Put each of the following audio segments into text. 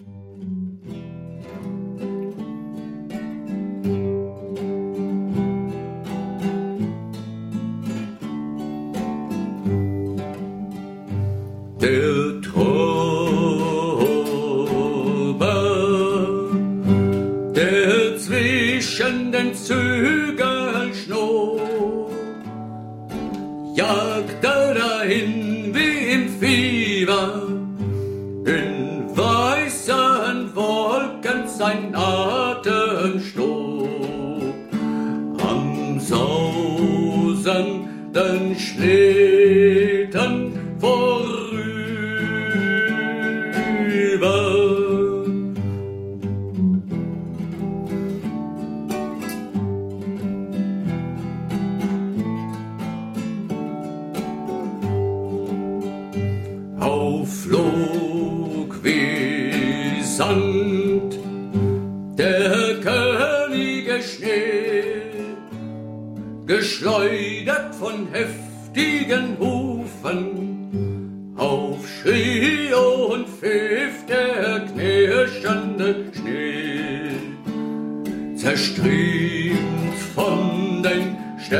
Der Tober, der zwischen den Zügeln schnurrt, jagt er dahin wie im Fieber, in weißen Wolken sein Atemstob, am sausenden Schlitten vorüber. Aufflog wie Sand der Könige Schnee, geschleudert von heftigen Hufen, aufschrie und pfiff der knirschende Schnee, zerstriemt von den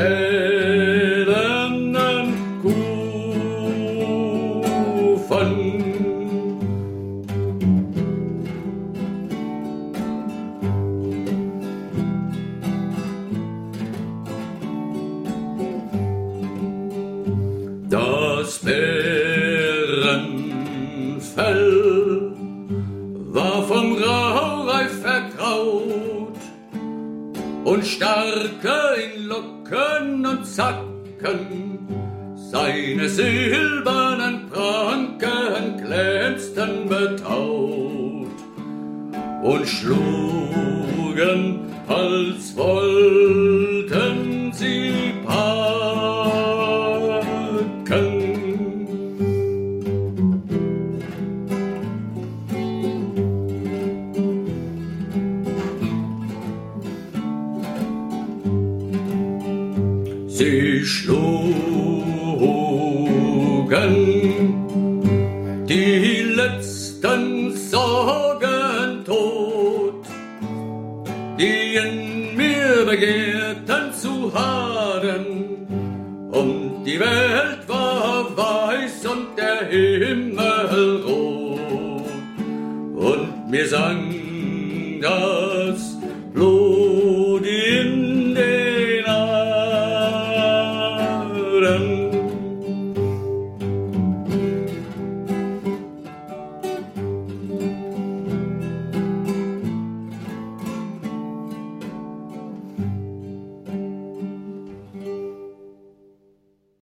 stählernen Kufen. Das Bärenfell war vom Raureif vergraut und starke in Locken und Zacken seine silbernen Pranken glänzten betaut und schlugen, als wollten sie Sie schlugen die letzten Sorgen tot, die in mir begehrten zu haben, und die Welt war weiß und der Himmel rot, und mir sang das